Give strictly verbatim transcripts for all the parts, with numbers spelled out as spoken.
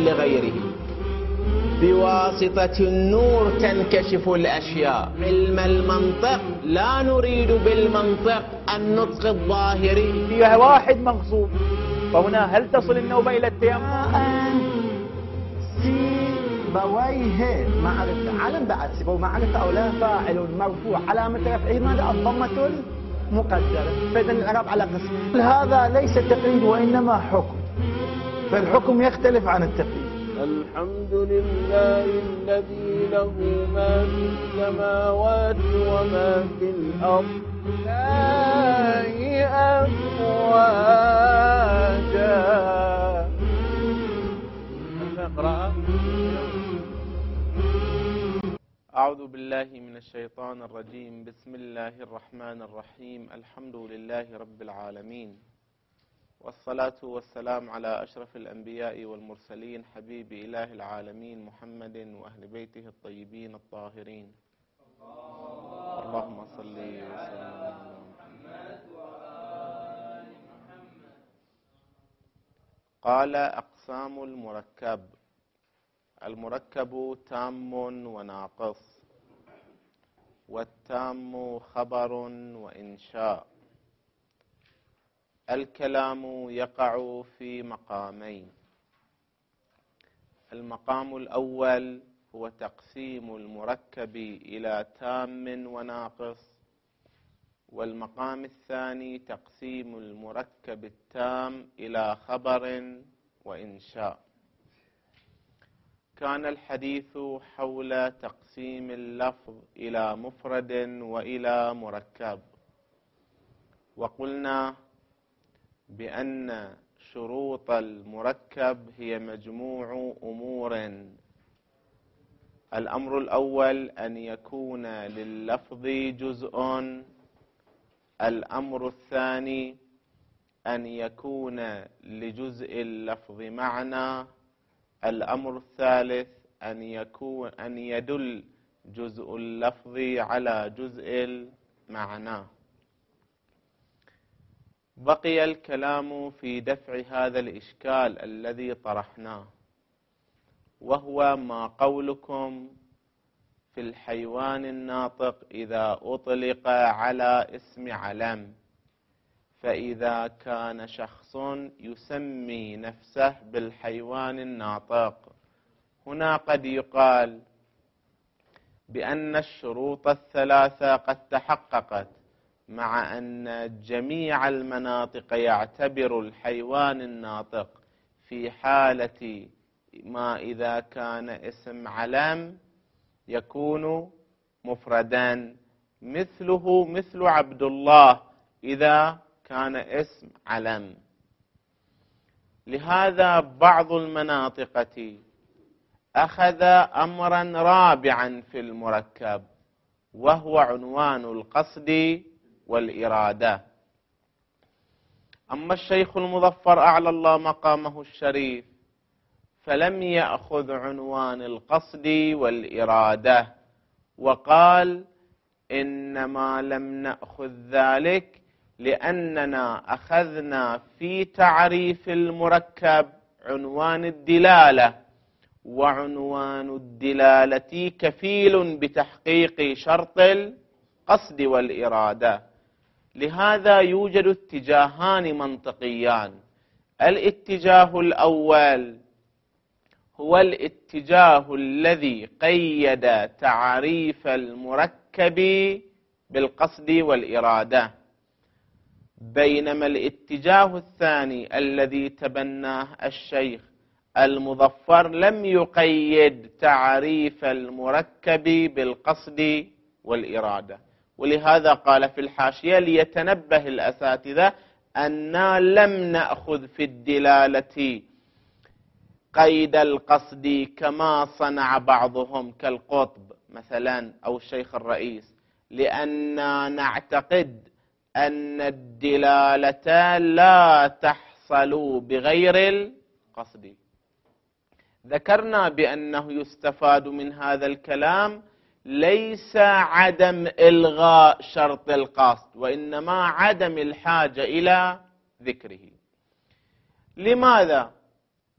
لغيره. بواسطة النور تنكشف الأشياء. علم المنطق لا نريد بالمنطق النطق الظاهري. فيها واحد مغصوب، فهنا هل تصل النوبة إلى التيمم؟ سيبويه معرفة، علم بعد سيبويه معرفة أو لا. فاعل مرفوع علامة رفعه ماذا؟ الضمة المقدرة. فإذا الإعراب على قسم. هذا ليس تقييد وإنما حكم، فالحكم يختلف عن التقييد. الحمد لله الذي له ما في السماوات وما في الأرض لا أفواجا. اقرأ. أعوذ بالله من الشيطان الرجيم. بسم الله الرحمن الرحيم. الحمد لله رب العالمين، والصلاة والسلام على أشرف الأنبياء والمرسلين، حبيب إله العالمين محمد وأهل بيته الطيبين الطاهرين. اللهم صل وسلم على محمد وآل محمد. قال: أقسام المركب. المركب تام وناقص، والتام خبر وإنشاء. الكلام يقع في مقامين. المقام الأول هو تقسيم المركب إلى تام وناقص، والمقام الثاني تقسيم المركب التام إلى خبر وإنشاء. كان الحديث حول تقسيم اللفظ إلى مفرد وإلى مركب، وقلنا بأن شروط المركب هي مجموع أمور. الأمر الأول أن يكون لللفظ جزء. الأمر الثاني أن يكون لجزء اللفظ معنى. الأمر الثالث أن يكون أن يدل جزء اللفظ على جزء المعنى. بقي الكلام في دفع هذا الإشكال الذي طرحناه، وهو ما قولكم في الحيوان الناطق إذا أطلق على اسم علم، فإذا كان شخص يسمي نفسه بالحيوان الناطق، هنا قد يقال بأن الشروط الثلاثة قد تحققت، مع أن جميع المناطق يعتبر الحيوان الناطق في حالة ما إذا كان اسم علم يكون مفردا، مثله مثل عبد الله إذا كان اسم علم. لهذا بعض المناطق أخذ أمرا رابعا في المركب، وهو عنوان القصد والإرادة. أما الشيخ المظفر أعلى الله مقامه الشريف فلم يأخذ عنوان القصد والإرادة، وقال: إنما لم نأخذ ذلك لأننا أخذنا في تعريف المركب عنوان الدلالة، وعنوان الدلالة كفيل بتحقيق شرط القصد والإرادة. لهذا يوجد اتجاهان منطقيان. الاتجاه الأول هو الاتجاه الذي قيد تعريف المركب بالقصد والإرادة، بينما الاتجاه الثاني الذي تبناه الشيخ المظفر لم يقيد تعريف المركب بالقصد والإرادة. ولهذا قال في الحاشية: ليتنبه الأساتذة أننا لم نأخذ في الدلالة قيد القصد كما صنع بعضهم كالقطب مثلا أو الشيخ الرئيس، لأننا نعتقد أن الدلالة لا تحصل بغير القصد. ذكرنا بأنه يستفاد من هذا الكلام ليس عدم إلغاء شرط القصد، وإنما عدم الحاجة إلى ذكره. لماذا؟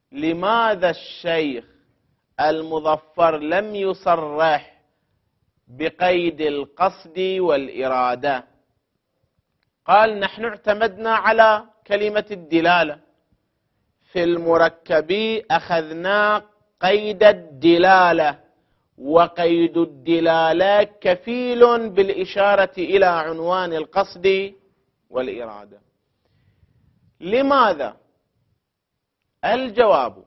لماذا الشيخ المظفر لم يصرح بقيد القصد والإرادة؟ قال: نحن اعتمدنا على كلمة الدلالة، في المركب أخذنا قيد الدلالة، وقيد الدلالة كفيل بالإشارة إلى عنوان القصد والإرادة. لماذا؟ الجواب: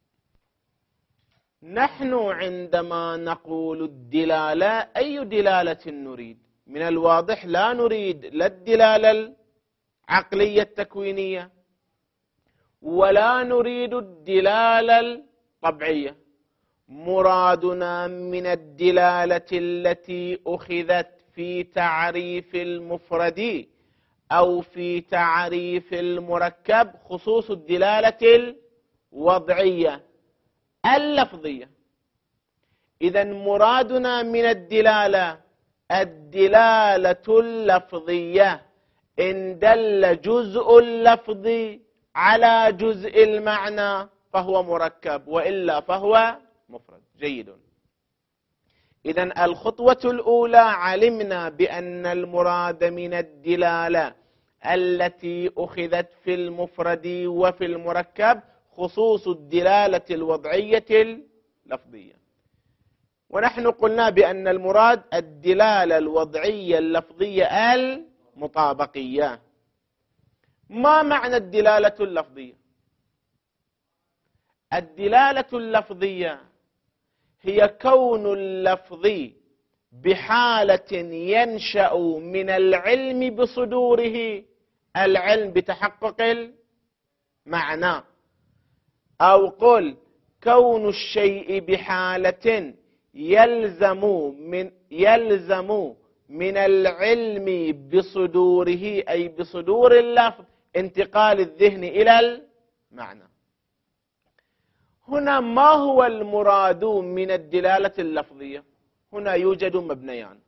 نحن عندما نقول الدلالة أي دلالة نريد؟ من الواضح لا نريد لا الدلالة العقلية التكوينية ولا نريد الدلالة الطبيعية. مرادنا من الدلالة التي أخذت في تعريف المفرد أو في تعريف المركب خصوص الدلالة الوضعية اللفظية. إذن مرادنا من الدلالة الدلالة اللفظية، إن دل جزء اللفظ على جزء المعنى فهو مركب، وإلا فهو مفرد. جيد. إذن الخطوة الأولى علمنا بأن المراد من الدلالة التي أخذت في المفرد وفي المركب خصوص الدلالة الوضعية اللفظية، ونحن قلنا بأن المراد الدلالة الوضعية اللفظية المطابقية. ما معنى الدلالة اللفظية؟ الدلالة اللفظية هي كون اللفظ بحالة ينشأ من العلم بصدوره، العلم بتحقق المعنى، أو قل كون الشيء بحالة يلزم من يلزم من العلم بصدوره، أي بصدور اللفظ انتقال الذهن إلى المعنى. هنا ما هو المراد من الدلالة اللفظية؟ هنا يوجد مبنيان.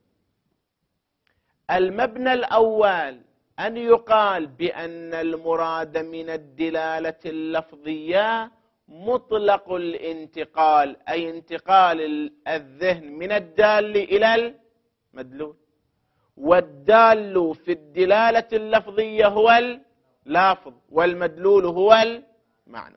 المبنى الأول أن يقال بأن المراد من الدلالة اللفظية مطلق الانتقال، أي انتقال الذهن من الدال إلى المدلول، والدال في الدلالة اللفظية هو اللافظ والمدلول هو المعنى.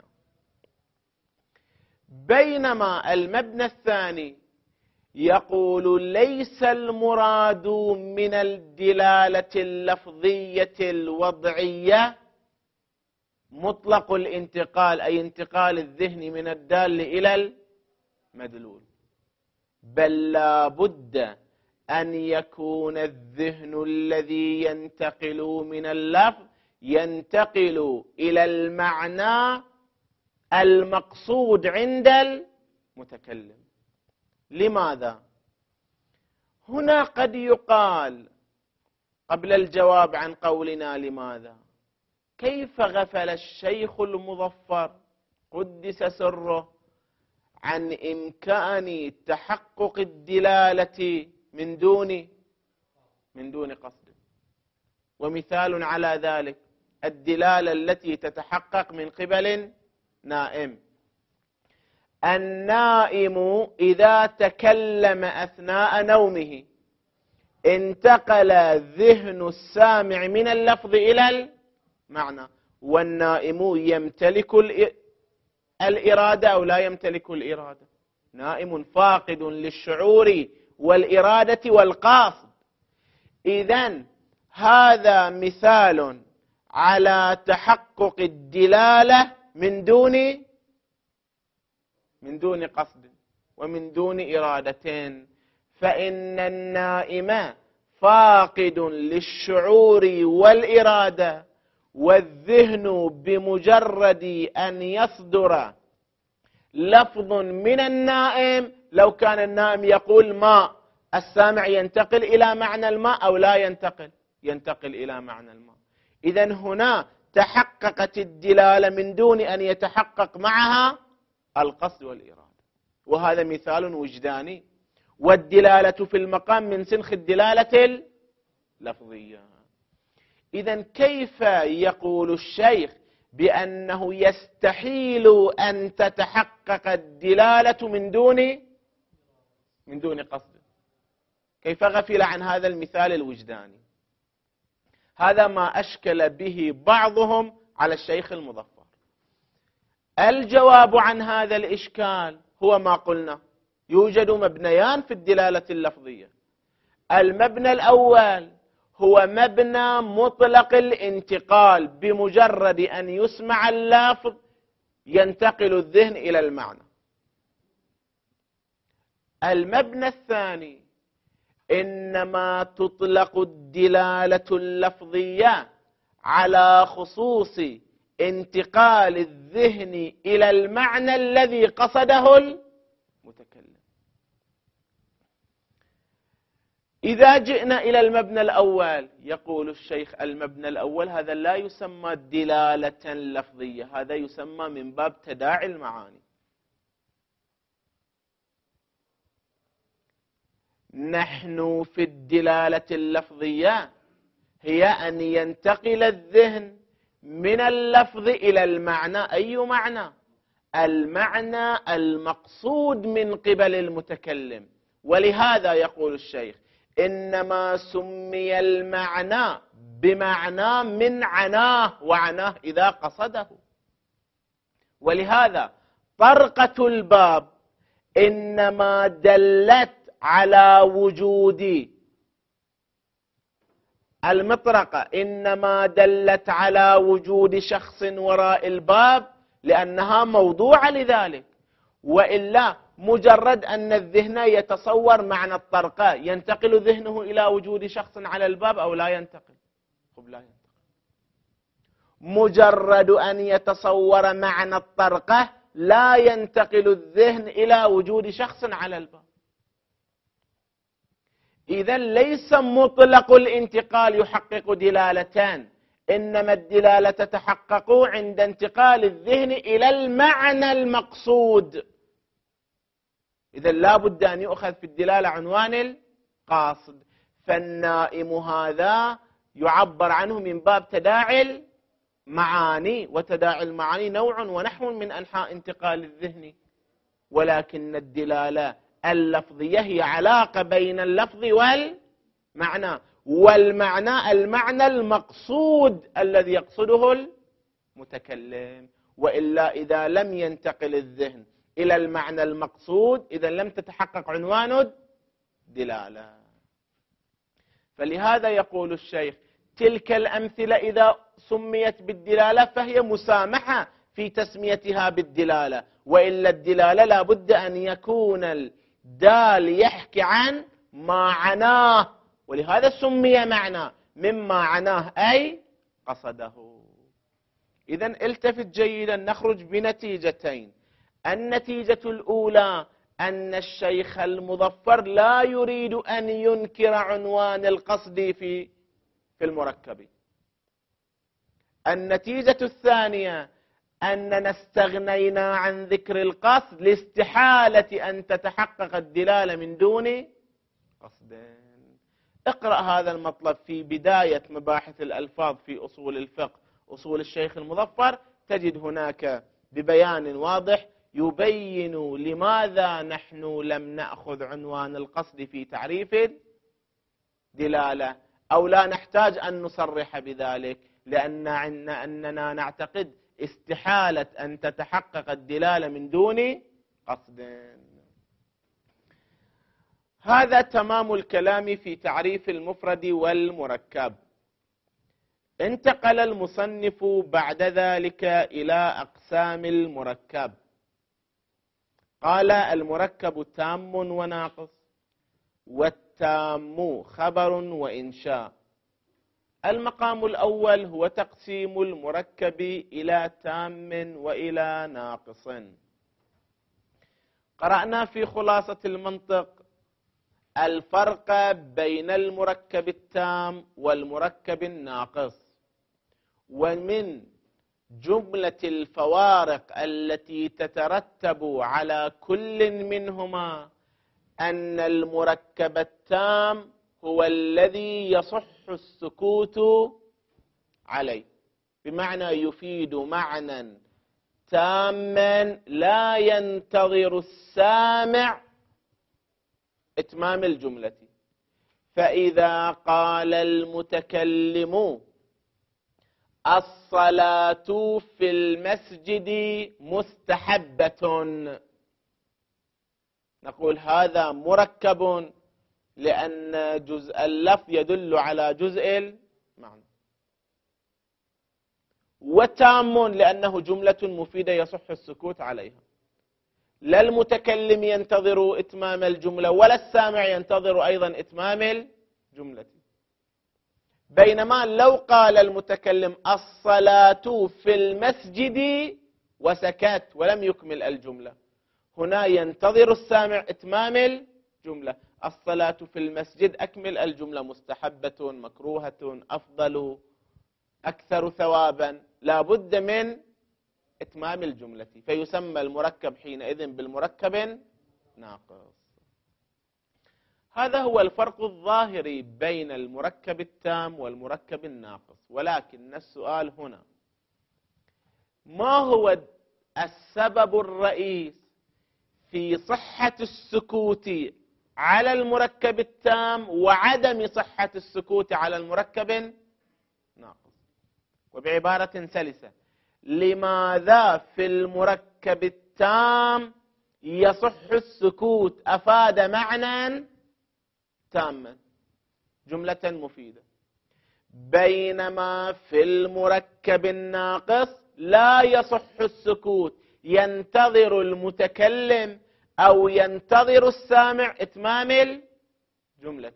بينما المبنى الثاني يقول ليس المراد من الدلالة اللفظية الوضعية مطلق الانتقال، أي انتقال الذهن من الدال إلى المدلول، بل لا بد أن يكون الذهن الذي ينتقل من اللفظ ينتقل إلى المعنى المقصود عند المتكلم. لماذا؟ هنا قد يقال قبل الجواب عن قولنا لماذا: كيف غفل الشيخ المظفر قدس سره عن إمكان تحقق الدلالة من دون من دون قصد؟ ومثال على ذلك الدلالة التي تتحقق من قبل نائم. النائم إذا تكلم أثناء نومه انتقل ذهن السامع من اللفظ إلى المعنى، والنائم يمتلك الإرادة أو لا يمتلك الإرادة؟ نائم فاقد للشعور والإرادة والقاصد. إذن هذا مثال على تحقق الدلالة من دون من دون قصد ومن دون إرادتين، فإن النائم فاقد للشعور والإرادة، والذهن بمجرد أن يصدر لفظ من النائم، لو كان النائم يقول ماء، السامع ينتقل إلى معنى الماء أو لا ينتقل؟ ينتقل إلى معنى الماء. إذن هنا تحققت الدلالة من دون أن يتحقق معها القصد والإرادة، وهذا مثال وجداني. والدلالة في المقام من سنخ الدلالة اللفظية. إذن كيف يقول الشيخ بأنه يستحيل أن تتحقق الدلالة من دون من دون قصد. كيف غفل عن هذا المثال الوجداني؟ هذا ما أشكل به بعضهم على الشيخ المظفر. الجواب عن هذا الإشكال هو ما قلنا، يوجد مبنيان في الدلالة اللفظية. المبنى الأول هو مبنى مطلق الانتقال، بمجرد أن يسمع اللفظ ينتقل الذهن إلى المعنى. المبنى الثاني إنما تطلق الدلالة اللفظية على خصوص انتقال الذهن إلى المعنى الذي قصده المتكلم. إذا جئنا إلى المبنى الأول، يقول الشيخ المبنى الأول هذا لا يسمى دلالة لفظية، هذا يسمى من باب تداعي المعاني. نحن في الدلالة اللفظية هي أن ينتقل الذهن من اللفظ إلى المعنى. أي معنى؟ المعنى المقصود من قبل المتكلم. ولهذا يقول الشيخ إنما سمي المعنى بمعنى من عناه، وعناه إذا قصده. ولهذا طرقة الباب إنما دلت على وجود المطرقة، إنما دلت على وجود شخص وراء الباب لأنها موضوعة لذلك. وإلا مجرد أن الذهن يتصور معنى الطرقة، ينتقل ذهنه إلى وجود شخص على الباب أو لا ينتقل؟ خب لا ينتقل. مجرد أن يتصور معنى الطرقة لا ينتقل الذهن إلى وجود شخص على الباب. إذن ليس مطلق الانتقال يحقق دلالتان، إنما الدلالة تتحقق عند انتقال الذهن إلى المعنى المقصود. إذن لا بد أن يؤخذ في الدلالة عنوان القاصد. فالنائم هذا يعبر عنه من باب تداعي المعاني، وتداعي المعاني نوع ونحو من أنحاء انتقال الذهن، ولكن الدلالة اللفظية هي علاقة بين اللفظ والمعنى، والمعنى المعنى المقصود الذي يقصده المتكلم. وإلا إذا لم ينتقل الذهن إلى المعنى المقصود إذا لم تتحقق عنوان الدلالة. فلهذا يقول الشيخ تلك الأمثلة إذا سميت بالدلالة فهي مسامحة في تسميتها بالدلالة، وإلا الدلالة لا بد أن يكون الدال يحكي عن ما عناه، ولهذا سمي معنى مما عناه أي قصده. إذن التفت جيدا، نخرج بنتيجتين. النتيجة الأولى أن الشيخ المظفر لا يريد أن ينكر عنوان القصد في في المركب. النتيجة الثانية أننا استغنينا عن ذكر القصد لاستحالة أن تتحقق الدلالة من دون قصد. اقرأ هذا المطلب في بداية مباحث الألفاظ في أصول الفقه، أصول الشيخ المظفر، تجد هناك ببيان واضح يبين لماذا نحن لم نأخذ عنوان القصد في تعريف الدلالة، أو لا نحتاج أن نصرح بذلك، لأن أننا نعتقد استحالة أن تتحقق الدلالة من دون قصد. هذا تمام الكلام في تعريف المفرد والمركب. انتقل المصنف بعد ذلك إلى أقسام المركب. قال المركب تام وناقص، والتام خبر وإنشاء. المقام الأول هو تقسيم المركب إلى تام وإلى ناقص. قرأنا في خلاصة المنطق الفرق بين المركب التام والمركب الناقص، ومن جملة الفوارق التي تترتب على كل منهما أن المركب التام هو الذي يصح السكوت عليه، بمعنى يفيد معنى تاما لا ينتظر السامع إتمام الجملة. فإذا قال المتكلم الصلاة في المسجد مستحبة، نقول هذا مركب لأن جزء اللفظ يدل على جزء المعنى، وتام لأنه جملة مفيدة يصح السكوت عليها. لا المتكلم ينتظر إتمام الجملة ولا السامع ينتظر أيضا إتمام الجملة. بينما لو قال المتكلم الصلاة في المسجد وسكت ولم يكمل الجملة، هنا ينتظر السامع إتمام الجملة. الصلاة في المسجد، أكمل الجملة، مستحبة، مكروهة، أفضل، أكثر ثوابا، لا بد من إتمام الجملة، فيسمى المركب حينئذ بالمركب ناقص. هذا هو الفرق الظاهري بين المركب التام والمركب الناقص. ولكن السؤال هنا، ما هو السبب الرئيس في صحة السكوت على المركب التام وعدم صحة السكوت على المركب الناقص؟ وبعبارة سلسة، لماذا في المركب التام يصح السكوت؟ أفاد معنى تاما، جملة مفيدة، بينما في المركب الناقص لا يصح السكوت، ينتظر المتكلم أو ينتظر السامع إتمام الجملة.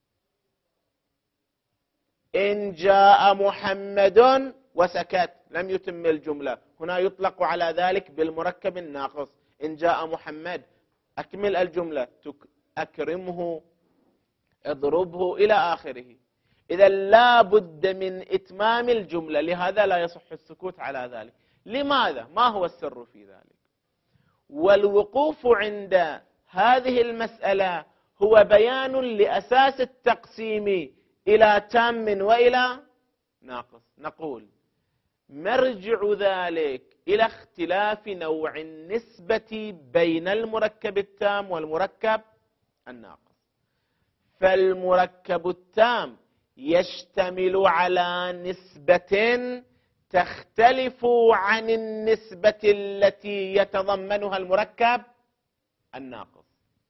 إن جاء محمد وسكت لم يتم الجملة، هنا يطلق على ذلك بالمركب الناقص. إن جاء محمد، أكمل الجملة، أكرمه، اضربه، إلى آخره. إذا لا بد من إتمام الجملة، لهذا لا يصح السكوت على ذلك. لماذا؟ ما هو السر في ذلك؟ والوقوف عند هذه المسألة هو بيان لأساس التقسيم إلى تام وإلى ناقص. نقول مرجع ذلك إلى اختلاف نوع النسبة بين المركب التام والمركب الناقص. فالمركب التام يشتمل على نسبة تختلف عن النسبة التي يتضمنها المركب الناقص.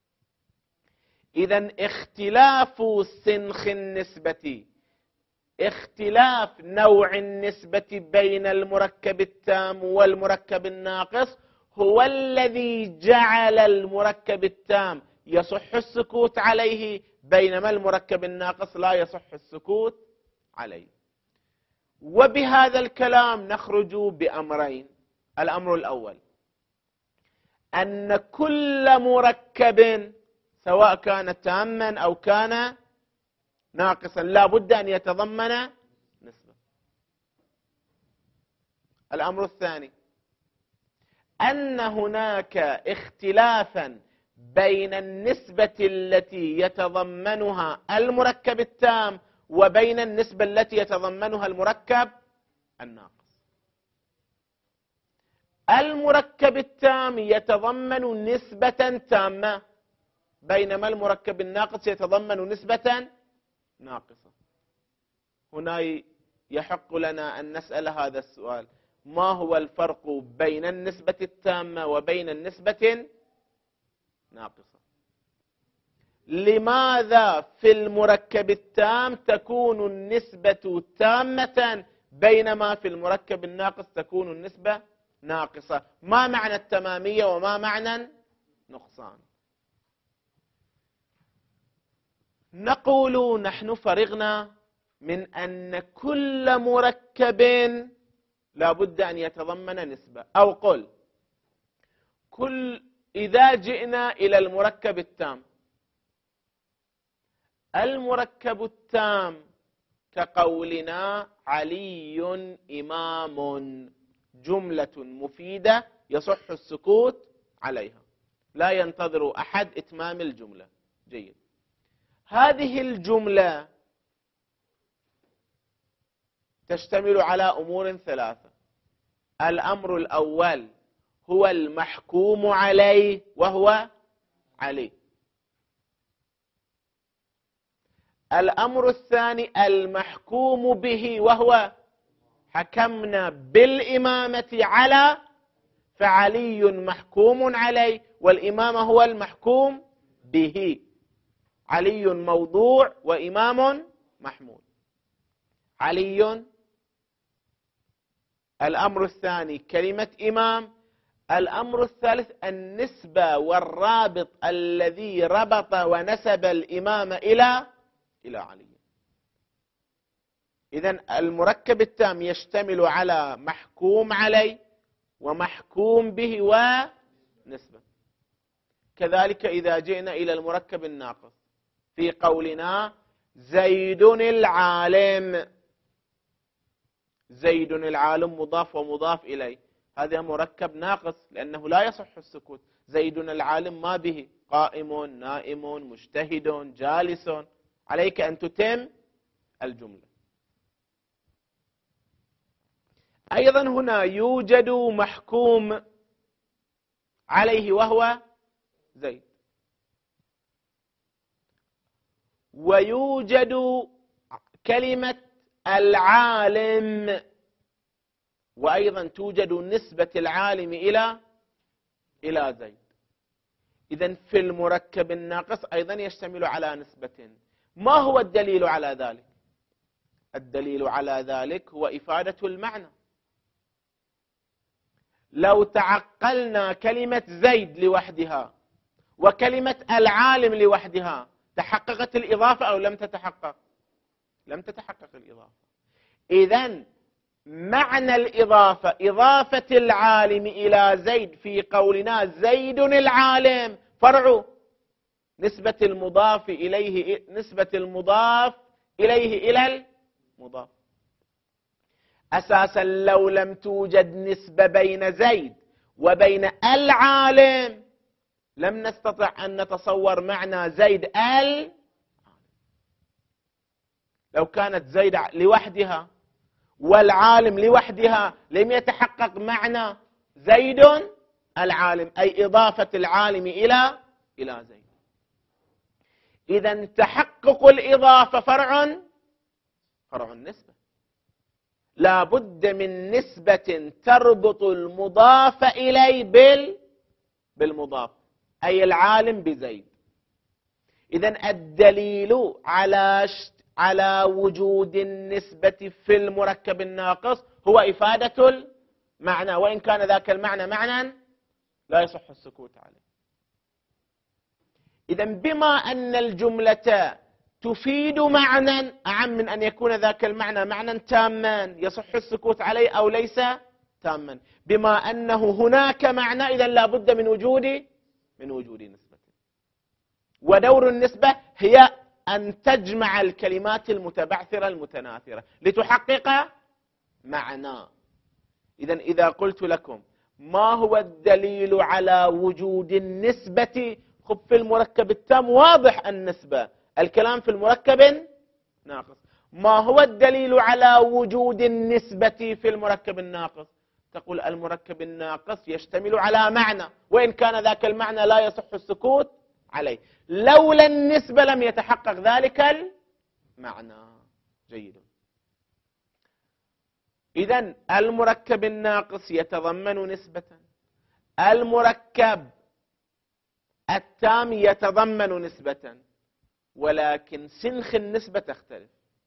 إذن اختلاف سنخ النسبة، اختلاف نوع النسبة بين المركب التام والمركب الناقص هو الذي جعل المركب التام يصح السكوت عليه، بينما المركب الناقص لا يصح السكوت عليه. وبهذا الكلام نخرج بأمرين. الأمر الأول، أن كل مركب سواء كان تاما أو كان ناقصا لا بد أن يتضمن نسبة. الأمر الثاني، أن هناك اختلافا بين النسبة التي يتضمنها المركب التام وبين النسبة التي يتضمنها المركب الناقص. المركب التام يتضمن نسبة تامة، بينما المركب الناقص يتضمن نسبة ناقصة. هنا يحق لنا أن نسأل هذا السؤال: ما هو الفرق بين النسبة التامة وبين النسبة ناقصة؟ لماذا في المركب التام تكون النسبة تامة بينما في المركب الناقص تكون النسبة ناقصة؟ ما معنى التمامية وما معنى نقصان؟ نقول نحن فرغنا من أن كل مركب لا بد أن يتضمن نسبة، أو قل كل إذا جئنا إلى المركب التام، المركب التام كقولنا علي إمام، جملة مفيدة يصح السكوت عليها، لا ينتظر أحد إتمام الجملة. جيد، هذه الجملة تشتمل على أمور ثلاثة. الأمر الأول هو المحكوم عليه وهو علي. الأمر الثاني المحكوم به وهو حكمنا بالإمامة على، فعلي محكوم عليه، والإمامة هو المحكوم به. علي موضوع وإمام محمول. علي الأمر الثاني كلمة إمام. الأمر الثالث النسبة والرابط الذي ربط ونسب الإمام إلى إلى علي. إذن المركب التام يشتمل على محكوم عليه ومحكوم به ونسبة. كذلك إذا جئنا إلى المركب الناقص في قولنا زيد العالم، زيد العالم مضاف ومضاف إليه، هذا مركب ناقص لأنه لا يصح السكوت. زيد العالم ما به، قائم نائم مجتهد جالس، عليك أن تتم الجملة. أيضا هنا يوجد محكوم عليه وهو زيد، ويوجد كلمة العالم، وأيضا توجد نسبة العالم إلى إلى زيد. إذن في المركب الناقص أيضا يشتمل على نسبة. ما هو الدليل على ذلك؟ الدليل على ذلك هو إفادة المعنى. لو تعقلنا كلمة زيد لوحدها وكلمة العالم لوحدها تحققت الإضافة أو لم تتحقق؟ لم تتحقق الإضافة. إذن معنى الإضافة إضافة العالم إلى زيد في قولنا زيد العالم فرع نسبة المضاف إليه، نسبة المضاف إليه إلى المضاف. أساسا لو لم توجد نسبة بين زيد وبين العالم لم نستطع أن نتصور معنى زيد ال. لو كانت زيد لوحدها والعالم لوحدها لم يتحقق معنى زيد العالم، أي إضافة العالم إلى إلى زيد. إذن تحقق الإضافة فرع فرع النسبة، لا بد من نسبة تربط المضاف إليه بال بالمضاف، أي العالم بزيد. إذن الدليل على على وجود النسبة في المركب الناقص هو إفادة المعنى، وإن كان ذاك المعنى معنى لا يصح السكوت عليه. إذن بما أن الجملة تفيد معنى أعم من أن يكون ذاك المعنى معنى تاما يصح السكوت عليه أو ليس تاما، بما أنه هناك معنى إذن لا بد من وجود من وجود نسبة. ودور النسبة هي أن تجمع الكلمات المتبعثرة المتناثرة لتحقق معنى. إذن إذا قلت لكم ما هو الدليل على وجود النسبة، خب في المركب التام واضح النسبة، الكلام في المركب ناقص. ما هو الدليل على وجود النسبة في المركب الناقص؟ تقول المركب الناقص يشتمل على معنى، وإن كان ذاك المعنى لا يصح السكوت عليه، لولا النسبة لم يتحقق ذلك المعنى. جيد. إذن المركب الناقص يتضمن نسبة، المركب التام يتضمن نسبة، ولكن سنخ النسبة تختلف.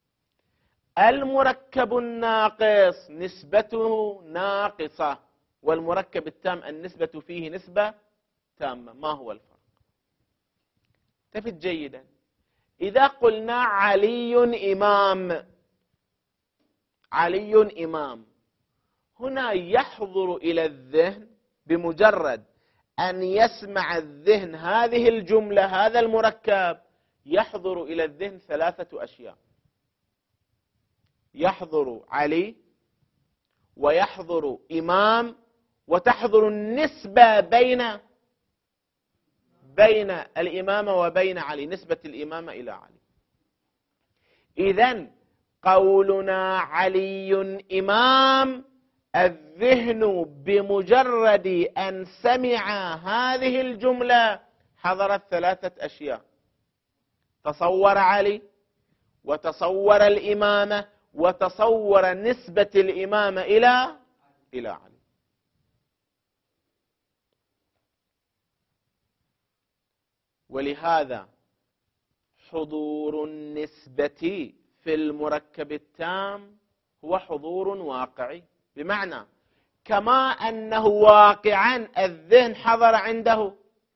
المركب الناقص نسبته ناقصة، والمركب التام النسبة فيه نسبة تامة. ما هو الفرق؟ تفت جيدا. إذا قلنا علي إمام، علي إمام، هنا يحضر إلى الذهن بمجرد أن يسمع الذهن هذه الجملة هذا المركب يحضر إلى الذهن ثلاثة أشياء. يحضر علي ويحضر إمام وتحضر النسبة بين بين الإمامة وبين علي، نسبة الإمامة إلى علي. إذن قولنا علي إمام، الذهن بمجرد أن سمع هذه الجملة حضرت ثلاثة أشياء: تصور علي، وتصور الإمامة، وتصور نسبة الإمامة إلى إلى علي. ولهذا حضور النسبة في المركب التام هو حضور واقعي، بمعنى كما أنه واقعا الذهن حضر عنده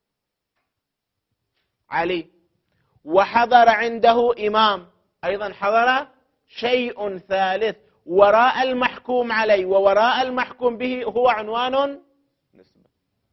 علي وحضر عنده إمام، أيضا حضر شيء ثالث وراء المحكوم عليه ووراء المحكوم به، هو عنوان نسبة.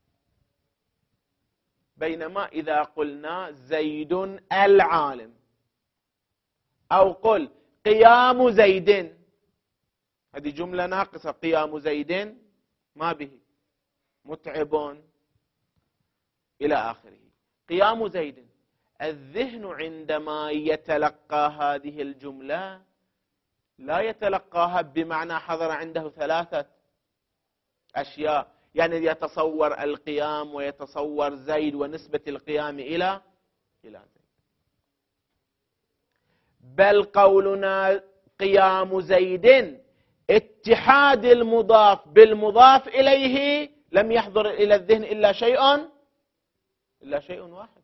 بينما إذا قلنا زيد العالم، أو قل قيام زيد، هذه جملة ناقصة، قيام زيد ما به، متعب إلى آخره. قيام زيد، الذهن عندما يتلقى هذه الجملة لا يتلقاها بمعنى حضر عنده ثلاثة أشياء، يعني يتصور القيام ويتصور زيد ونسبة القيام إلى إلى زيد، بل قولنا قيام زيد اتحاد المضاف بالمضاف إليه لم يحضر إلى الذهن إلا شيء إلا شيء واحد،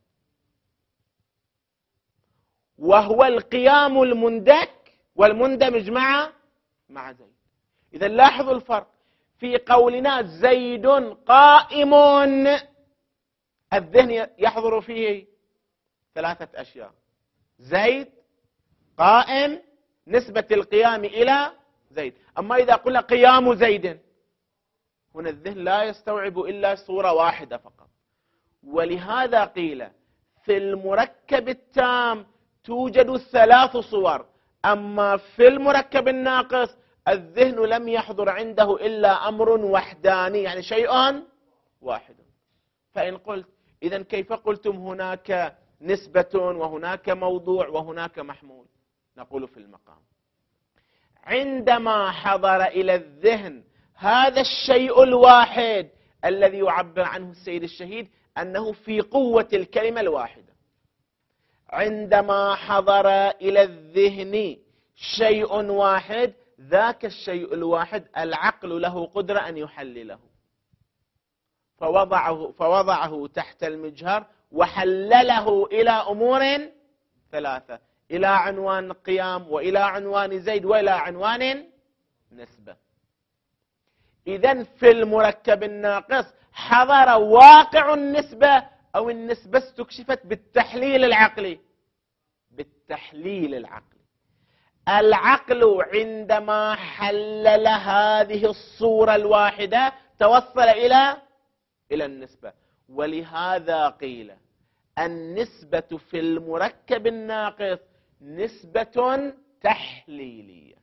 وهو القيام المندك والمندمج مع مع زيد. إذا لاحظوا الفرق في قولنا زيد قائم، الذهن يحضر فيه ثلاثة أشياء: زيد، قائم، نسبة القيام إلى زيد. أما إذا قلنا قيام زيد، هنا الذهن لا يستوعب إلا صورة واحدة فقط. ولهذا قيل في المركب التام توجد ثلاث صور، أما في المركب الناقص الذهن لم يحضر عنده إلا أمر وحداني، يعني شيء واحد. فإن قلت إذن كيف قلتم هناك نسبة وهناك موضوع وهناك محمول؟ نقول في المقام: عندما حضر إلى الذهن هذا الشيء الواحد الذي يعبر عنه السيد الشهيد أنه في قوة الكلمة الواحدة، عندما حضر إلى الذهن شيء واحد، ذاك الشيء الواحد العقل له قدرة أن يحلله، فوضعه, فوضعه تحت المجهر وحلله إلى أمور ثلاثة: إلى عنوان قيام، وإلى عنوان زيد، وإلى عنوان نسبة. إذن في المركب الناقص حضر واقع النسبة، أو النسبة استكشفت بالتحليل العقلي. بالتحليل العقلي العقل عندما حلل هذه الصورة الواحدة توصل إلى إلى النسبة. ولهذا قيل النسبة في المركب الناقص نسبة تحليلية،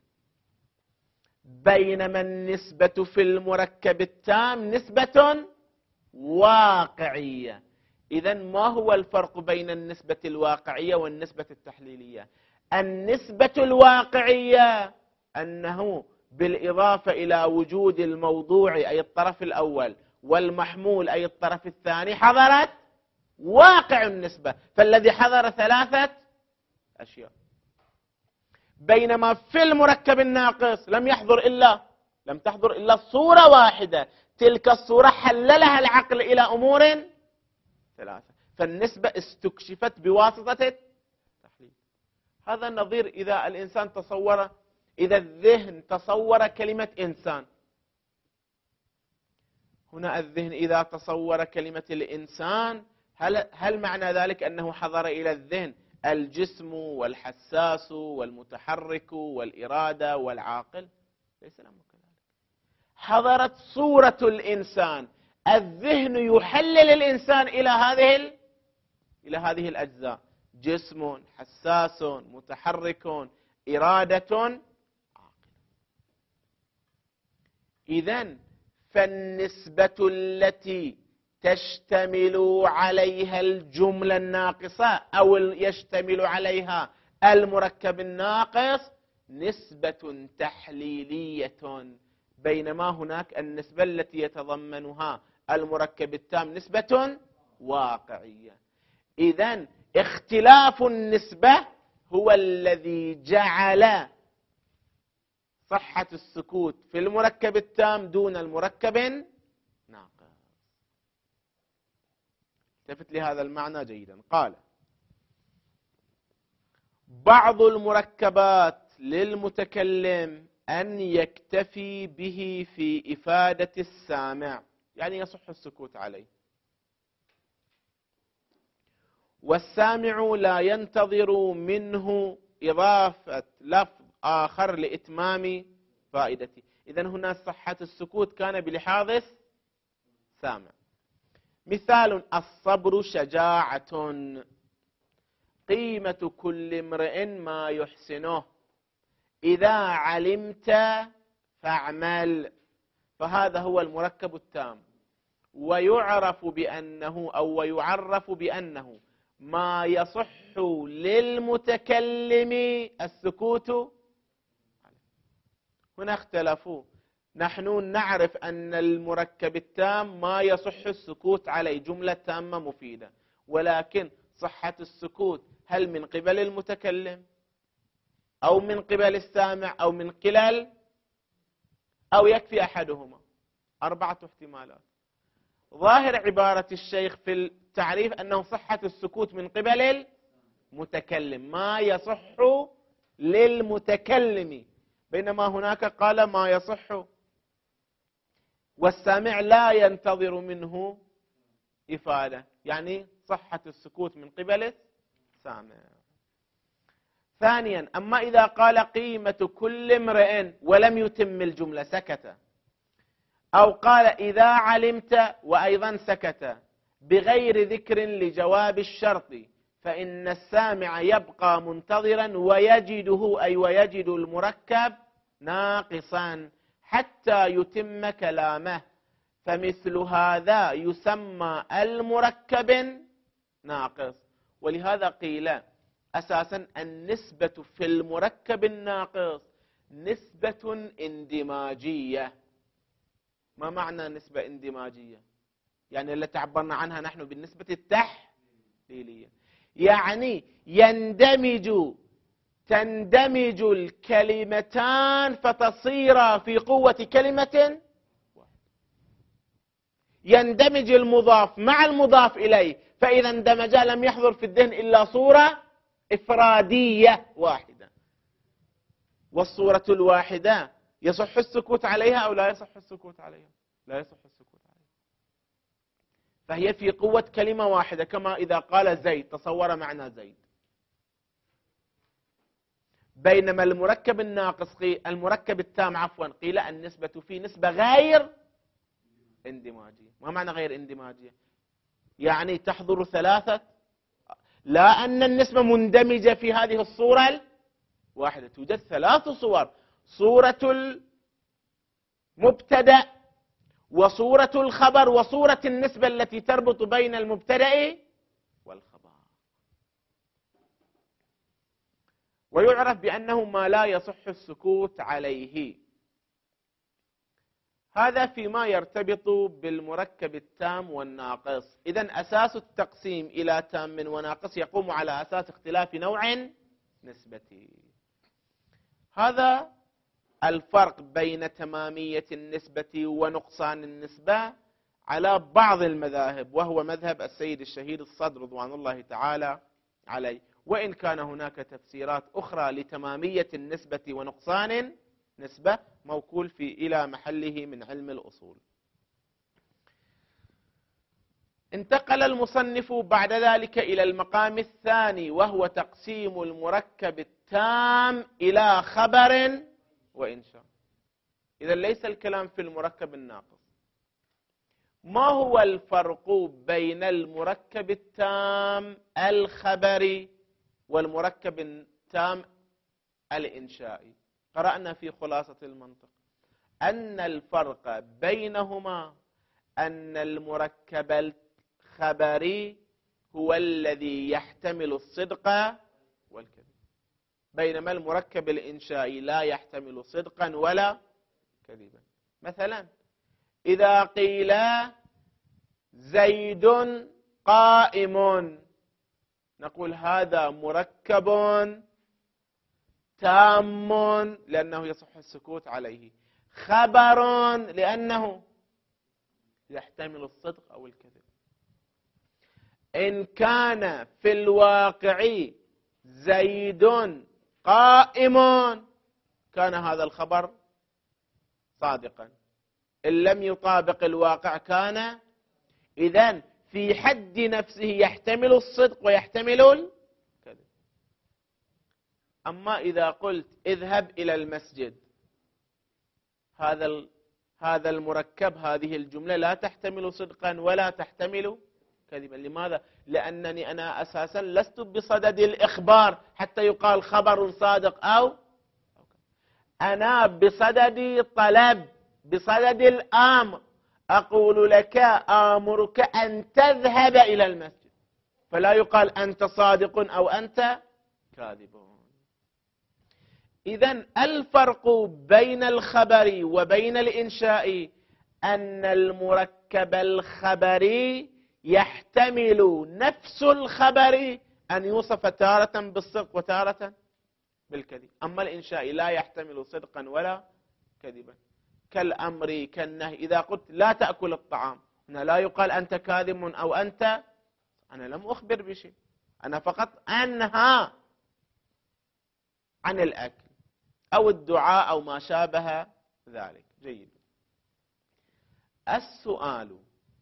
بينما النسبة في المركب التام نسبة واقعية. إذن ما هو الفرق بين النسبة الواقعية والنسبة التحليلية؟ النسبة الواقعية أنه بالإضافة إلى وجود الموضوع أي الطرف الأول والمحمول أي الطرف الثاني حضرت واقع النسبة، فالذي حضر ثلاثة أشياء. بينما في المركب الناقص لم يحضر إلا لم تحضر إلا صورة واحدة، تلك الصورة حللها العقل إلى أمور ثلاثة، فالنسبة استكشفت بواسطة التحليل. هذا النظير إذا الإنسان تصور، إذا الذهن تصور كلمة إنسان، هنا الذهن إذا تصور كلمة الإنسان هل, هل معنى ذلك أنه حضر إلى الذهن الجسم والحساس والمتحرك والإرادة والعاقل؟ ليس الأمر كذلك. حضرت صورة الإنسان، الذهن يحلل الإنسان إلى هذه إلى هذه الأجزاء: جسم، حساس، متحرك، إرادة، عاقل. إذن فالنسبة التي تشتمل عليها الجملة الناقصة أو يشتمل عليها المركب الناقص نسبة تحليلية، بينما هناك النسبة التي يتضمنها المركب التام نسبة واقعية. إذن اختلاف النسبة هو الذي جعل صحة السكوت في المركب التام دون المركب ناقص. التفت لهذا المعنى جيدا. قال: بعض المركبات للمتكلم أن يكتفي به في إفادة السامع، يعني يصح السكوت عليه، والسامع لا ينتظر منه إضافة لفظ آخر لإتمام فائدته. إذن هنا صحة السكوت كان بلحاظ السامع. مثال: الصبر شجاعة، قيمة كل امرئ ما يحسنه، إذا علمت فاعمل. فهذا هو المركب التام، ويعرف بأنه أو ويعرف بأنه ما يصح للمتكلم السكوت. هنا اختلفوا. نحن نعرف أن المركب التام ما يصح السكوت عليه، جملة تامة مفيدة، ولكن صحة السكوت هل من قبل المتكلم أو من قبل السامع أو من قبل أو يكفي أحدهما؟ أربعة احتمالات. ظاهر عبارة الشيخ في التعريف أنه صحة السكوت من قبل المتكلم، ما يصح للمتكلم، بينما هناك قال ما يصح، والسامع لا ينتظر منه إفادة، يعني صحة السكوت من قبل السامع. ثانيا: أما إذا قال قيمة كل امرئ ولم يتم الجملة، سكت، أو قال إذا علمت وأيضا سكت بغير ذكر لجواب الشرط، فإن السامع يبقى منتظرا ويجده، أي ويجد المركب ناقصا حتى يتم كلامه، فمثل هذا يسمى المركب ناقص. ولهذا قيل أساسا النسبة في المركب الناقص نسبة اندماجية. ما معنى نسبة اندماجية؟ يعني اللي تعبرنا عنها نحن بالنسبة التحليلية، يعني يندمج تندمج الكلمتان فتصير في قوة كلمة واحدة. يندمج المضاف مع المضاف إليه، فإذا اندمجا لم يحضر في الذهن إلا صورة إفرادية واحدة. والصورة الواحدة يصح السكوت عليها أو لا يصح السكوت عليها؟ لا يصح السكوت عليها. فهي في قوة كلمة واحدة، كما إذا قال زيد تصور معنى زيد. بينما المركب الناقص المركب التام عفوا قيل النسبة فيه نسبة غير اندماجية. ما معنى غير اندماجية؟ يعني تحضر ثلاثة، لا أن النسبة مندمجة في هذه الصورة الواحدة، توجد ثلاث صور: صورة المبتدأ وصورة الخبر وصورة النسبة التي تربط بين المبتدأ والخبر. ويعرف بأنه ما لا يصح السكوت عليه. هذا فيما يرتبط بالمركب التام والناقص. إذن أساس التقسيم إلى تام وناقص يقوم على أساس اختلاف نوع نسبتي. هذا الفرق بين تمامية النسبة ونقصان النسبة على بعض المذاهب، وهو مذهب السيد الشهيد الصدر رضوان الله تعالى عليه، وإن كان هناك تفسيرات أخرى لتمامية النسبة ونقصان نسبة موكول في إلى محله من علم الأصول. انتقل المصنف بعد ذلك إلى المقام الثاني، وهو تقسيم المركب التام إلى خبر وإنشاء. إذا ليس الكلام في المركب الناقص. ما هو الفرق بين المركب التام الخبري والمركب التام الإنشائي؟ قرأنا في خلاصة المنطق أن الفرق بينهما أن المركب الخبري هو الذي يحتمل الصدق والكذب، بينما المركب الإنشائي لا يحتمل صدقا ولا كذبا. مثلا إذا قيل زيد قائم، نقول هذا مركب تام لأنه يصح السكوت عليه، خبر لأنه يحتمل الصدق أو الكذب. إن كان في الواقع زيد قائم كان هذا الخبر صادقا، إن لم يطابق الواقع كان، إذن في حد نفسه يحتمل الصدق ويحتمل الكذب. أما إذا قلت اذهب إلى المسجد، هذا هذا المركب، هذه الجملة لا تحتمل صدقا ولا تحتمل كذبا. لماذا؟ لأنني أنا أساسا لست بصدد الإخبار حتى يقال خبر صادق أو أنا بصدد طلب، بصدد الأمر. أقول لك آمرك أن تذهب إلى المسجد، فلا يقال أنت صادق أو أنت كاذب. إذن الفرق بين الخبر وبين الإنشاء أن المركب الخبري يحتمل نفس الخبر أن يوصف تارة بالصدق وتارة بالكذب، أما الإنشاء لا يحتمل صدقا ولا كذبا. كالأمر كالنهي، إذا قلت لا تأكل الطعام، هنا لا يقال أنت كاذب أو أنت، أنا لم أخبر بشيء، أنا فقط أنهى عن الأكل أو الدعاء أو ما شابه ذلك. جيد. السؤال: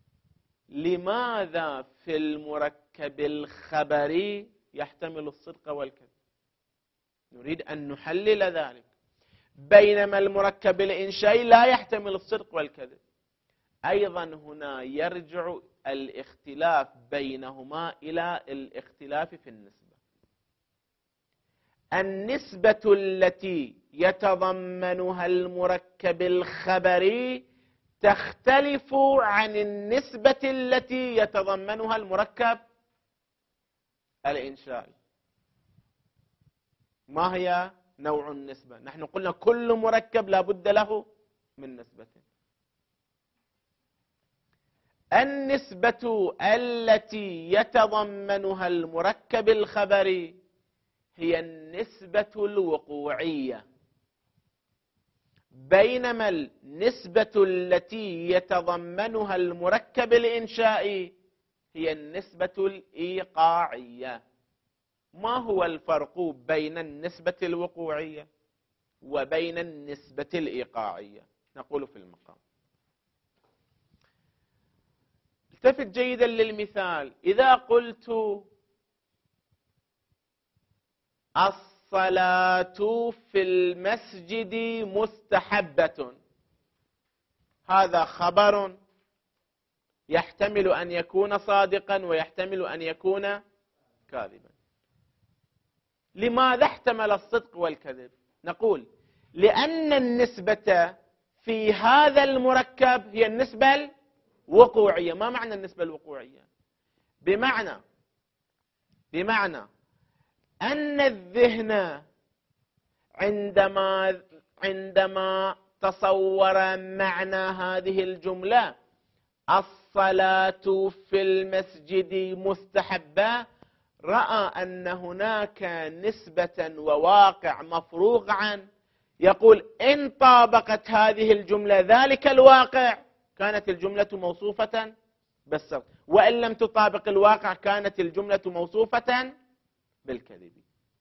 لماذا في المركب الخبري يحتمل الصدق والكذب؟ نريد أن نحلل ذلك، بينما المركب الإنشائي لا يحتمل الصدق والكذب. أيضا هنا يرجع الاختلاف بينهما إلى الاختلاف في النسبة. النسبة التي يتضمنها المركب الخبري تختلف عن النسبة التي يتضمنها المركب الإنشائي. ما هي نوع النسبة؟ نحن قلنا كل مركب لا بد له من نسبة. النسبة التي يتضمنها المركب الخبري هي النسبة الوقوعية، بينما النسبة التي يتضمنها المركب الإنشائي هي النسبة الإيقاعية. ما هو الفرق بين النسبة الوقوعية وبين النسبة الإيقاعية؟ نقول في المقام. التفت جيدا للمثال. إذا قلت الصلاة في المسجد مستحبة، هذا خبر يحتمل أن يكون صادقا ويحتمل أن يكون كاذبا. لماذا احتمل الصدق والكذب؟ نقول لأن النسبة في هذا المركب هي النسبة الوقوعية. ما معنى النسبة الوقوعية؟ بمعنى بمعنى أن الذهن عندما عندما تصور معنى هذه الجملة الصلاة في المسجد مستحبة، رأى أن هناك نسبة وواقع مفروغ عنه، يقول إن طابقت هذه الجملة ذلك الواقع كانت الجملة موصوفة بالصدق، وإن لم تطابق الواقع كانت الجملة موصوفة بالكذب.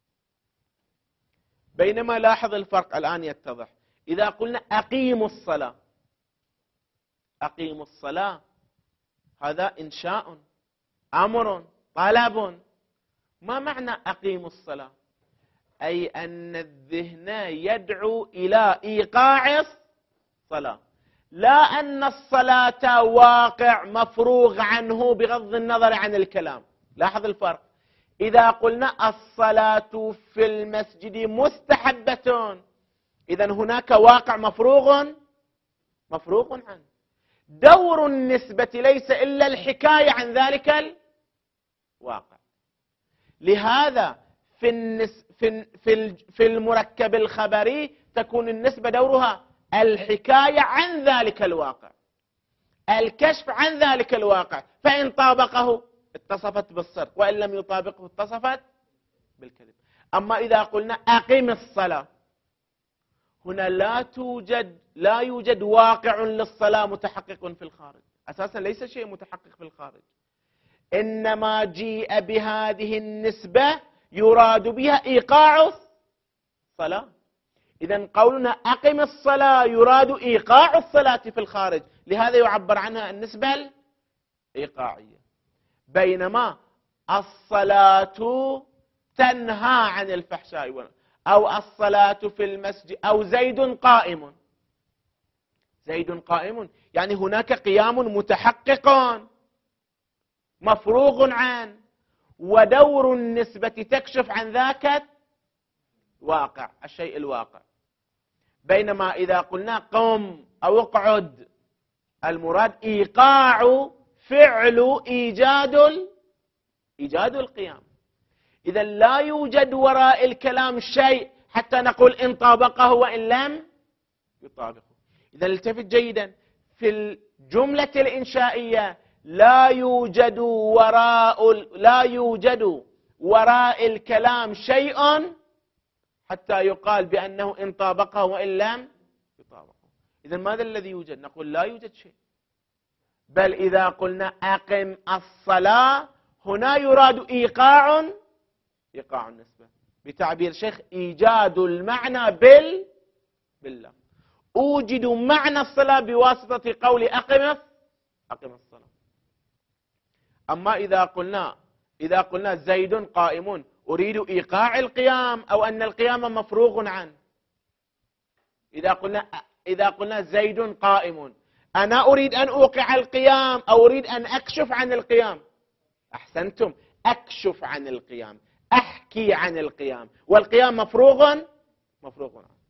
بينما لاحظ الفرق الآن يتضح. إذا قلنا أقيموا الصلاة، أقيموا الصلاة هذا إنشاء، أمر، طلب. ما معنى أقيموا الصلاة؟ أي أن الذهن يدعو إلى إيقاع الصلاة، لا أن الصلاة واقع مفروغ عنه بغض النظر عن الكلام. لاحظ الفرق. إذا قلنا الصلاة في المسجد مستحبة، إذن هناك واقع مفروغ مفروغ عنه. دور النسبة ليس إلا الحكاية عن ذلك الواقع. لهذا في النس في في في المركب الخبري تكون النسبة دورها الحكاية عن ذلك الواقع، الكشف عن ذلك الواقع، فإن طابقه اتصفت بالصدق وإن لم يطابقه اتصفت بالكذب. أما إذا قلنا أقم الصلاة، هنا لا توجد لا يوجد واقع للصلاة متحقق في الخارج، أساسا ليس شيء متحقق في الخارج، إنما جيء بهذه النسبة يراد بها إيقاع الصلاة. إذن قولنا أقم الصلاة يراد إيقاع الصلاة في الخارج، لهذا يعبر عنها النسبة الإيقاعية. بينما الصلاة تنهى عن الفحشاء، أو الصلاة في المسجد، أو زيد قائم، زيد قائم يعني هناك قيام متحقق مفروغ عنه، ودور النسبة تكشف عن ذاك الواقع، الشيء الواقع. بينما إذا قلنا قم أو اقعد، المراد إيقاع فعل إيجاد إيجاد القيام. إذا لا يوجد وراء الكلام شيء حتى نقول إن طابقه وإن لم يطابقه. إذا التفت جيدا، في الجملة الإنشائية لا يوجد وراء لا يوجد وراء الكلام شيء حتى يقال بأنه إن طابقه وإن لم يطابقه. إذا ماذا الذي يوجد؟ نقول لا يوجد شيء، بل إذا قلنا أقم الصلاة هنا يراد إيقاع إيقاع النسبة، بتعبير شيخ إيجاد المعنى بال بالله. أوجد معنى الصلاة بواسطة قول أقم أقم الصلاة. أما إذا قلنا إذا قلنا زيد قائم، أريد إيقاع القيام أو أن القيام مفروغ عنه. إذا قلنا إذا قلنا زيد قائم، أنا أريد أن أوقع القيام أو أريد أن أكشف عن القيام. أحسنتم، أكشف عن القيام، أحكي عن القيام، والقيام مفروغ مفروغ عنه.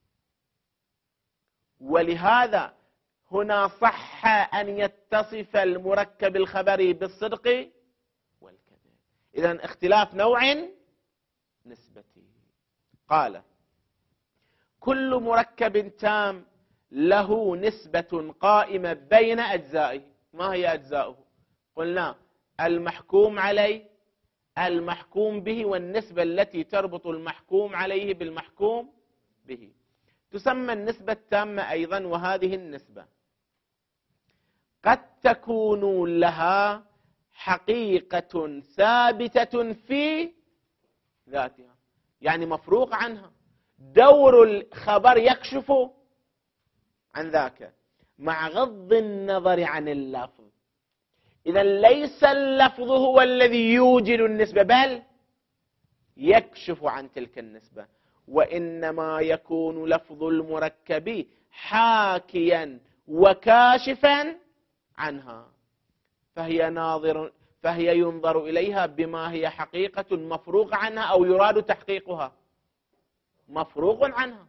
ولهذا هنا صح أن يتصف المركب الخبري بالصدق والكذب. إذن اختلاف نوع نسبتي. قال كل مركب تام له نسبة قائمة بين أجزائه. ما هي أجزاؤه؟ قلنا المحكوم عليه، المحكوم به، والنسبة التي تربط المحكوم عليه بالمحكوم به تسمى النسبة التامة أيضا. وهذه النسبة قد تكون لها حقيقة ثابتة في ذاتها، يعني مفروغ عنها، دور الخبر يكشف عن ذاك مع غض النظر عن اللفظ. إذا ليس اللفظ هو الذي يوجد النسبة، بل يكشف عن تلك النسبة، وإنما يكون لفظ المركب حاكيا وكاشفا عنها، فهي ناظر فهي ينظر إليها بما هي حقيقة مفروغ عنها أو يراد تحقيقها مفروغ عنها.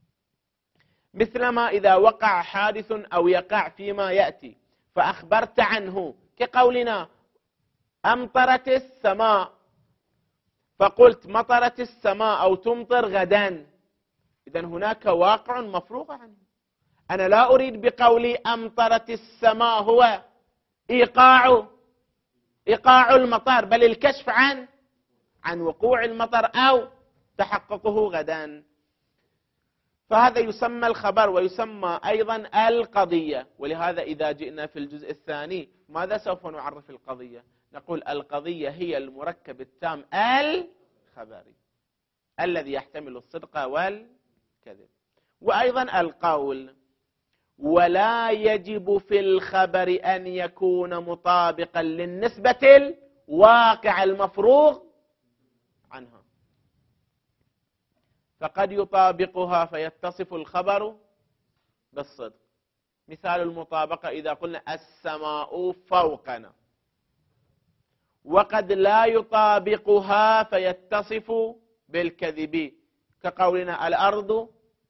مثلما إذا وقع حادث أو يقع فيما يأتي فأخبرت عنه، كقولنا أمطرت السماء، فقلت مطرت السماء أو تمطر غدا. إذن هناك واقع مفروغ عنه. أنا لا أريد بقولي أمطرت السماء هو إيقاع إيقاع المطر، بل الكشف عن عن وقوع المطر أو تحققه غدا. فهذا يسمى الخبر ويسمى أيضا القضية. ولهذا إذا جئنا في الجزء الثاني ماذا سوف نعرف القضية؟ نقول القضية هي المركب التام الخبري الذي يحتمل الصدق والكذب. وأيضا القول، ولا يجب في الخبر أن يكون مطابقا للنسبة الواقع المفروغ عنها، فقد يطابقها فيتصف الخبر بالصدق. مثال المطابقة إذا قلنا السماء فوقنا، وقد لا يطابقها فيتصف بالكذب، كقولنا الأرض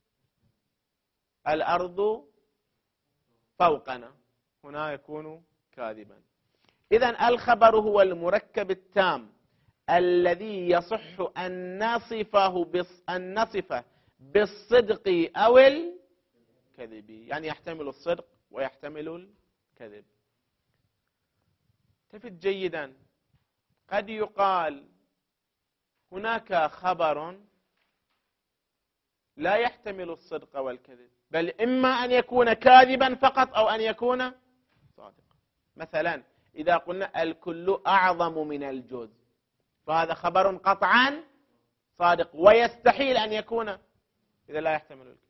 الأرض فوقنا، هنا يكون كاذبا. إذن الخبر هو المركب التام الذي يصح أن نصفه أن نصفه بالصدق أو الكذب، يعني يحتمل الصدق ويحتمل الكذب. التفت جيدا، قد يقال هناك خبر لا يحتمل الصدق والكذب، بل إما أن يكون كاذبا فقط أو أن يكون صادقا. مثلا إذا قلنا الكل أعظم من الجزء، فهذا خبر قطعا صادق ويستحيل أن يكون، إذا لا يحتمل الكذب.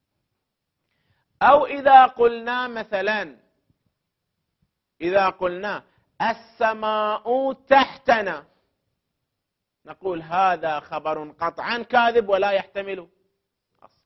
أو إذا قلنا مثلا إذا قلنا السماء تحتنا، نقول هذا خبر قطعا كاذب ولا يحتمل الصدق.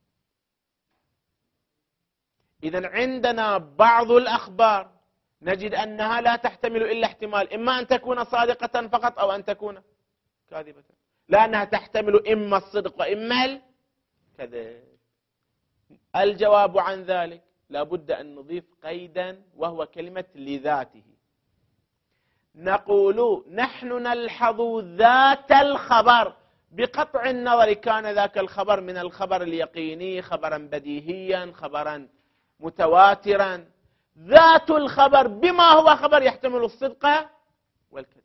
إذن عندنا بعض الأخبار نجد أنها لا تحتمل إلا احتمال، إما أن تكون صادقة فقط أو أن تكون كاذبة، لأنها تحتمل إما الصدق وإما الكذب. الجواب عن ذلك لابد أن نضيف قيدا، وهو كلمة لذاته. نقول نحن نلحظ ذات الخبر بقطع النظر كان ذاك الخبر من الخبر اليقيني، خبرا بديهيا، خبرا متواترا. ذات الخبر بما هو خبر يحتمل الصدق والكذب.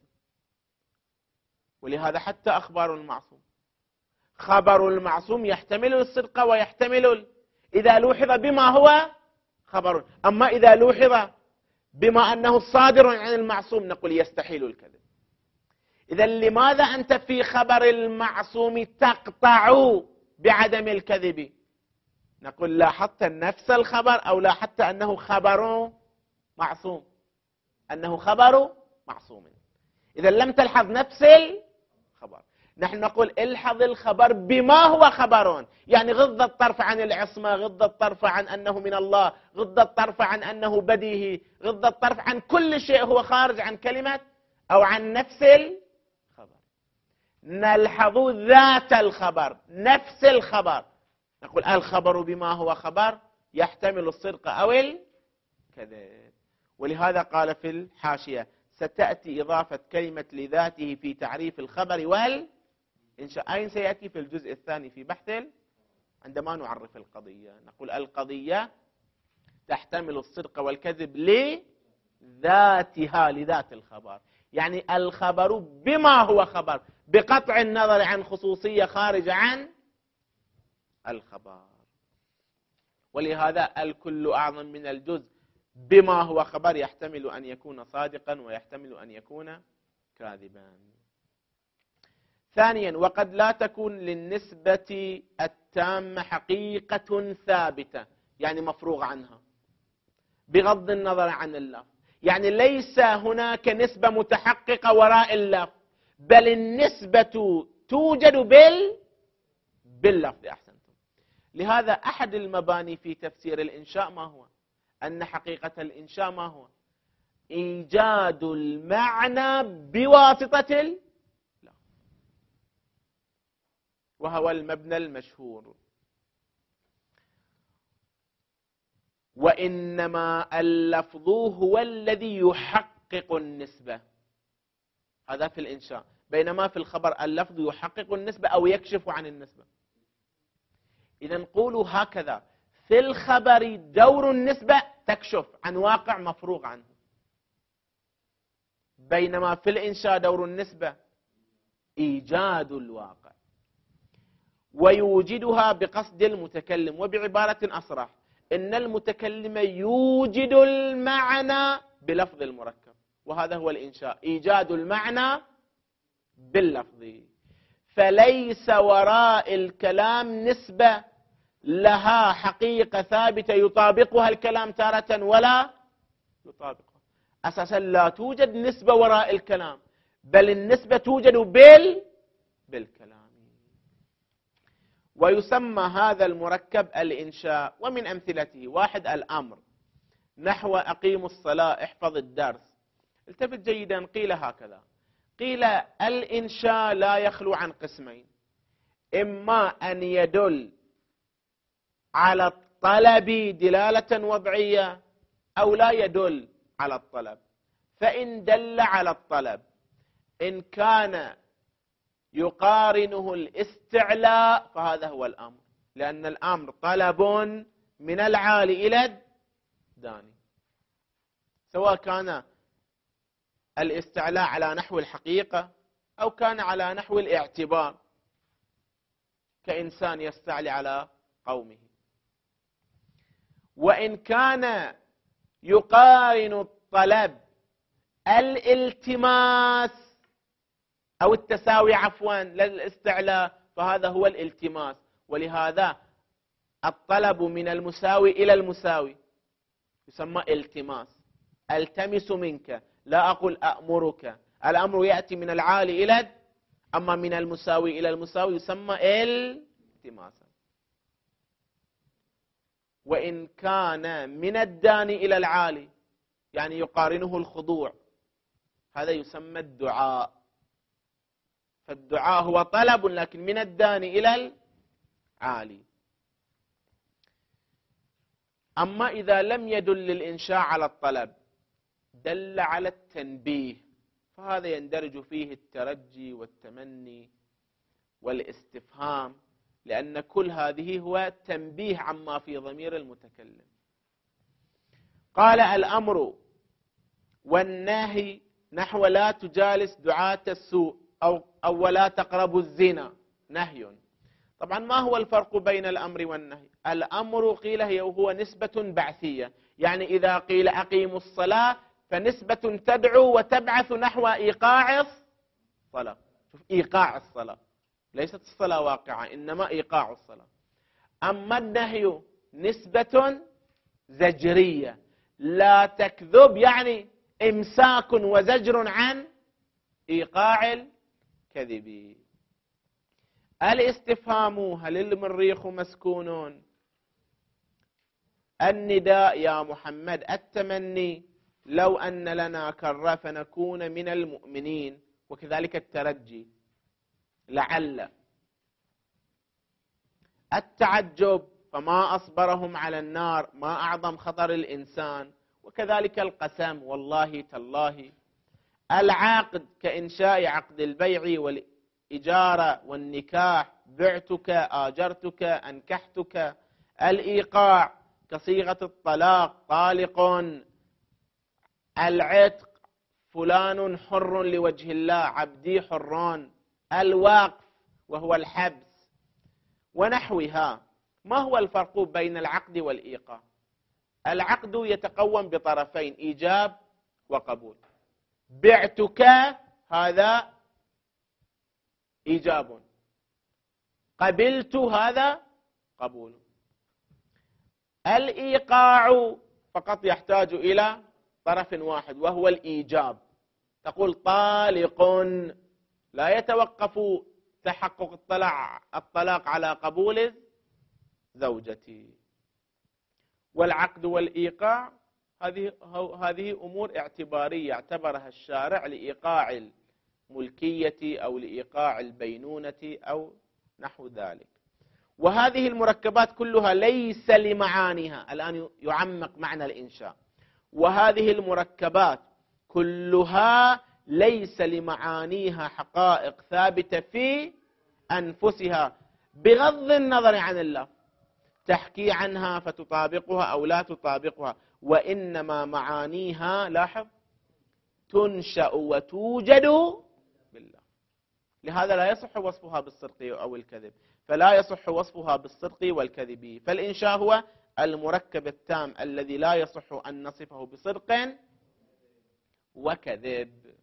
ولهذا حتى أخبار المعصوم، خبر المعصوم يحتمل الصدق ويحتمل إذا لوحظ بما هو خبر. أما إذا لوحظ بما أنه صادر عن المعصوم نقول يستحيل الكذب. إذا لماذا أنت في خبر المعصوم تقطع بعدم الكذب؟ نقول لاحظت نفس الخبر أو لاحظت أنه خبر معصوم، أنه خبر معصوم. إذا لم تلحظ نفس الخبر. نحن نقول الحظ الخبر بما هو خبر، يعني غض الطرف عن العصمة، غض الطرف عن أنه من الله، غض الطرف عن أنه بديهي، غض الطرف عن كل شيء هو خارج عن كلمة أو عن نفس الخبر. نلحظ ذات الخبر، نفس الخبر. نقول الخبر بما هو خبر يحتمل الصدق أو الكذب. ولهذا قال في الحاشية ستأتي إضافة كلمة لذاته في تعريف الخبر والإنشاء. أين سيأتي؟ في الجزء الثاني في بحث عندما نعرف القضية. نقول القضية تحتمل الصدق والكذب لذاتها، لذات الخبر، يعني الخبر بما هو خبر بقطع النظر عن خصوصية خارجة عن الخبر. ولهذا الكل أعظم من الجزء بما هو خبر يحتمل أن يكون صادقا ويحتمل أن يكون كاذبا. ثانيا، وقد لا تكون للنسبة التامة حقيقة ثابتة، يعني مفروغ عنها بغض النظر عن اللفظ. يعني ليس هناك نسبة متحققة وراء اللفظ، بل النسبة توجد بال باللفظ. أحسنتم. لهذا أحد المباني في تفسير الإنشاء ما هو؟ أن حقيقة الإنشاء ما هو؟ إيجاد المعنى بواسطة اللفظ، وهو المبنى المشهور. وإنما اللفظ هو الذي يحقق النسبة، هذا في الإنشاء. بينما في الخبر اللفظ يحقق النسبة أو يكشف عن النسبة. إذا نقول هكذا: في الخبر دور النسبة تكشف عن واقع مفروغ عنه، بينما في الإنشاء دور النسبة إيجاد الواقع ويوجدها بقصد المتكلم. وبعبارة أصرح، إن المتكلم يوجد المعنى بلفظ المركب، وهذا هو الإنشاء، إيجاد المعنى باللفظ. فليس وراء الكلام نسبة لها حقيقة ثابتة يطابقها الكلام تارة ولا يطابقها. أساسا لا توجد نسبة وراء الكلام، بل النسبة توجد بال بالكلام. ويسمى هذا المركب الإنشاء. ومن أمثلته: واحد، الأمر، نحو أقيموا الصلاة، احفظ الدرس. التفت جيدا، قيل هكذا: قيل الإنشاء لا يخلو عن قسمين، إما أن يدل على الطلب دلالة وضعية أو لا يدل على الطلب. فإن دل على الطلب إن كان يقارنه الاستعلاء فهذا هو الأمر، لأن الأمر طلب من العالي إلى الداني، سواء كان الاستعلاء على نحو الحقيقة أو كان على نحو الاعتبار، كإنسان يستعلي على قومه. وإن كان يقارن الطلب الالتماس أو التساوي عفوا للاستعلاء فهذا هو الالتماس، ولهذا الطلب من المساوي إلى المساوي يسمى التماس. التمس منك، لا أقول أأمرك، الأمر يأتي من العالي إلى، أما من المساوي إلى المساوي يسمى التماسا. وإن كان من الداني إلى العالي يعني يقارنه الخضوع، هذا يسمى الدعاء. فالدعاء هو طلب لكن من الداني إلى العالي. أما إذا لم يدل الإنشاء على الطلب، دل على التنبيه، فهذا يندرج فيه الترجي والتمني والاستفهام، لأن كل هذه هو تنبيه عما في ضمير المتكلم. قال الأمر والنهي نحو لا تجالس دعاة السوء أو, أو ولا تقربوا الزنا نهي. طبعا ما هو الفرق بين الأمر والنهي؟ الأمر قيل هو نسبة بعثية، يعني إذا قيل أقيموا الصلاة فنسبة تدعو وتبعث نحو إيقاع الصلاة. شوف، إيقاع الصلاة، ليست الصلاة واقعة إنما إيقاع الصلاة. أما النهي نسبة زجرية، لا تكذب، يعني إمساك وزجر عن إيقاع الكذب. الاستفهام هل المريخ مسكون؟ النداء يا محمد. التمني لو أن لنا كرة فنكون من المؤمنين. وكذلك الترجي لعل. التعجب فما أصبرهم على النار، ما أعظم خطر الإنسان. وكذلك القسم والله تالله. العقد كإنشاء عقد البيع والإجارة والنكاح، بعتك، آجرتك، أنكحتك. الإيقاع كصيغة الطلاق، طالق. العتق فلان حر لوجه الله، عبدي حران. الوقف وهو الحبس ونحوها. ما هو الفرق بين العقد والإيقاع؟ العقد يتقوم بطرفين، إيجاب وقبول. بعتك هذا إيجاب، قبلت هذا قبول. الإيقاع فقط يحتاج إلى طرف واحد وهو الإيجاب. تقول طالق، لا يتوقف تحقق الطلاق الطلاق على قبول زوجتي. والعقد والإيقاع هذه هذه أمور اعتبارية اعتبرها الشارع لإيقاع الملكية أو لإيقاع البينونة أو نحو ذلك. وهذه المركبات كلها ليس لمعانيها، الآن يعمق معنى الإنشاء، وهذه المركبات كلها ليس لمعانيها حقائق ثابتة في أنفسها بغض النظر عن اللفظ، تحكي عنها فتطابقها أو لا تطابقها، وإنما معانيها لاحظ تنشأ وتوجد بالله. لهذا لا يصح وصفها بالصدق أو الكذب، فلا يصح وصفها بالصدق والكذب. فالإنشاء هو المركب التام الذي لا يصح أن نصفه بصدق وكذب.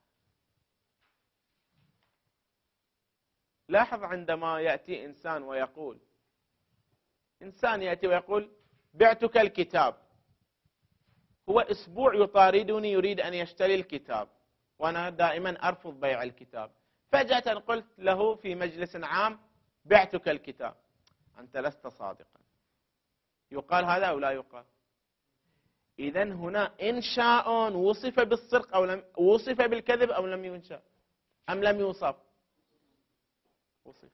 لاحظ عندما يأتي إنسان ويقول إنسان يأتي ويقول بعتك الكتاب، هو أسبوع يطاردني يريد أن يشتري الكتاب وأنا دائما أرفض بيع الكتاب، فجأة قلت له في مجلس عام بعتك الكتاب، أنت لست صادقا. يقال هذا أو لا يقال؟ إذن هنا إنشاء وصف بالصدق أو لم وصف بالكذب أو لم ينشأ أم لم يوصف؟ وصف.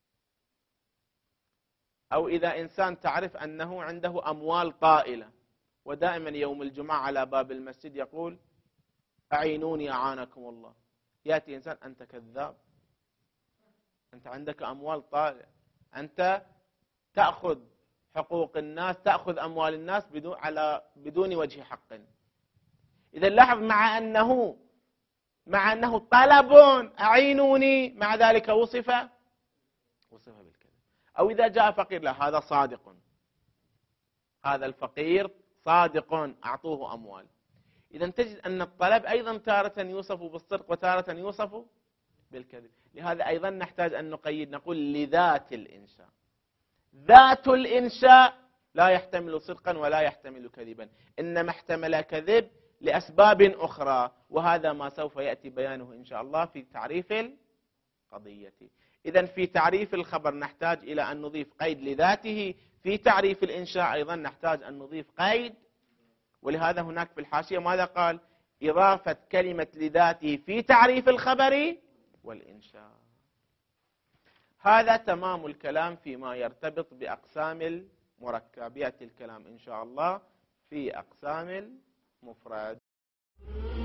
أو إذا إنسان تعرف أنه عنده أموال طائلة ودائما يوم الجمعة على باب المسجد يقول أعينوني أعانكم الله، يأتي إنسان أنت كذاب، أنت عندك أموال طالع، أنت تأخذ حقوق الناس، تأخذ أموال الناس بدون على بدون وجه حق. إذا لاحظ مع أنه مع أنه طلب أعينوني، مع ذلك وصف وصف بالكذب. أو إذا جاء فقير، لا هذا صادق، هذا الفقير صادق أعطوه أموال. إذا تجد أن الطلب أيضا تارة يوصف بالصدق وتارة يوصف بالكذب. لهذا أيضا نحتاج أن نقيد، نقول لذات الإنشاء. ذات الإنشاء لا يحتمل صدقا ولا يحتمل كذبا، إنما احتمل كذب لأسباب أخرى، وهذا ما سوف يأتي بيانه إن شاء الله في تعريف القضية. إذن في تعريف الخبر نحتاج إلى أن نضيف قيد لذاته، في تعريف الإنشاء أيضا نحتاج أن نضيف قيد. ولهذا هناك في الحاشية ماذا قال؟ إضافة كلمة لذاته في تعريف الخبر والإنشاء. هذا تمام الكلام فيما يرتبط بأقسام المركب. يأتي الكلام إن شاء الله في أقسام المفرد.